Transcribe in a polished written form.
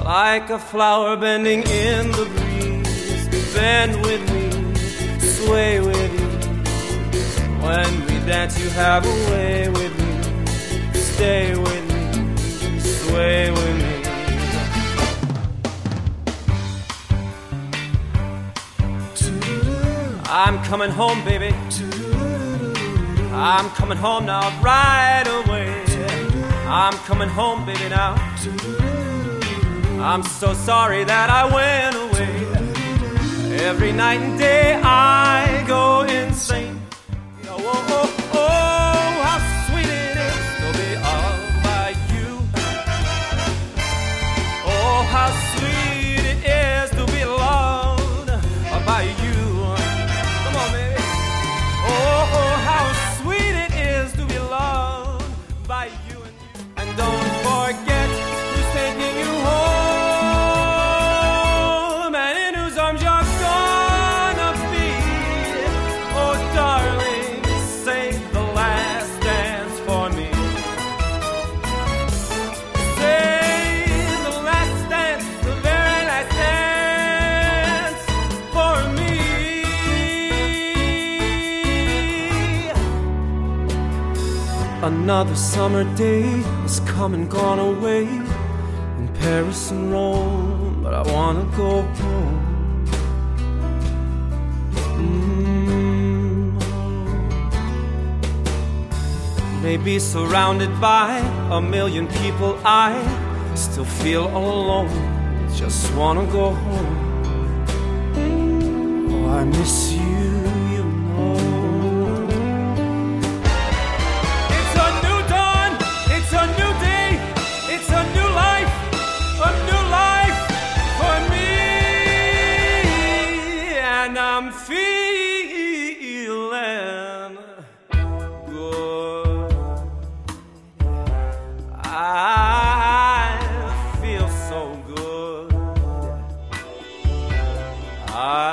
like a flower bending in the breeze. Bend with me, sway with me. When we dance, you have a way with me. Stay with me, sway with me. I'm coming home, baby. I'm coming home now, right away. I'm coming home, baby, now. I'm so sorry that I went away. Every night and day I go insane. Oh, oh, oh, how sweet it is to be loved by you. Oh, how sweet it is to be loved by you. Come on, baby. Oh, oh, how sweet it is to be loved by you and you. And don't forget who's taking you home and in whose arms you're gonna be. Oh, darling, save the last dance for me. Save the last dance, the very last dance for me. Another summer day has come and gone away in Paris and Rome, but I wanna go home. Maybe surrounded by a million people, I still feel all alone. Just wanna go home. Oh, I miss you, you know. It's a new dawn, it's a new day, it's a new life for me. And I'm feeling good. I feel so good. I